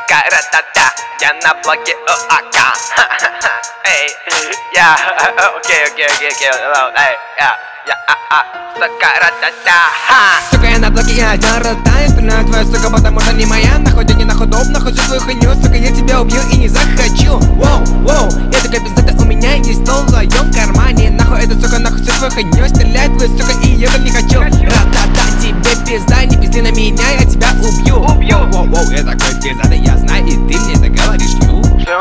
сука, ра-та-та. Я на блоке у АК. Эй, я, окей, эй, сука, ра-та-та. Сука, я на блоке, я один ротаю. Спинаю твою, сука, потому что не моя. Нахуй деньги, нахуй доп, нахуй всю твою хуйню. Сука, я тебя убью и не захочу. Воу, воу, я такой пиздата, у меня есть стол в своем кармане. Нахуй это, сука, нахуй всю твою хуйню. Стреляет твою, сука, и ебать не хочу. Ра-та-та, тебе пизда, не пизди на меня, я тебя убью. Воу, я такой пиздата, я знаю, и ты мне это говоришь, ю.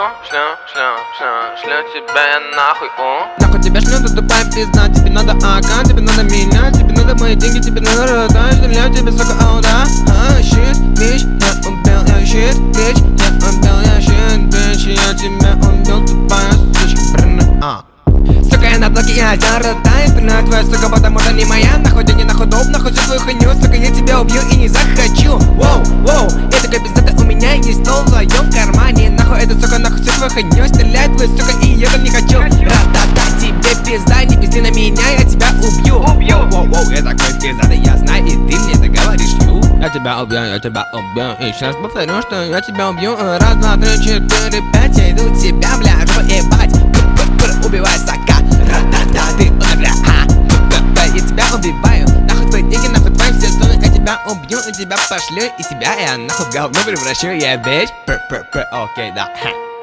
Шлю тебя я нахуй, Нахуй тебя шлю, ты тупая пизда. Тебе надо АК, тебе надо меня, тебе надо мои деньги, тебе надо ротай. Стреляю тебе, сука, ауда. Shit, bitch, я убил, я shit, bitch, я убил, я shit, bitch, я тебя убил, тупая сучка. Сука, я на блоке, я один ротаю. Спинаю твою, сука, потому что не моя. Нахуй деньги, нахуй доп, нахуй всю твою хуйню. Сука, я тебя убью и не захочу. Воу, я такой пиздата, у меня есть стол в своем кармане. Нахуй это, сука, нахуй всю твою хуйню. Стреляет твою, сука, и ебать не хочу. Ра-та-та, тебе пизда, не пизди на меня, я тебя убью. Воу, я такой пиздата, я знаю, и ты мне это говоришь, ю. Я тебя убью, и сейчас повторю, что я тебя убью. Раз, два, три, четыре, пять, я иду тебя, бля, жопу ебать. Убивай, сука, ра-та-та, ты умер, я тебя убиваю. Нахуй твои деньги, нахуй твои все стоны. Я тебя убью, и тебя пошлю, и тебя я нахуй в говно превращу, я bitch. Окей, да.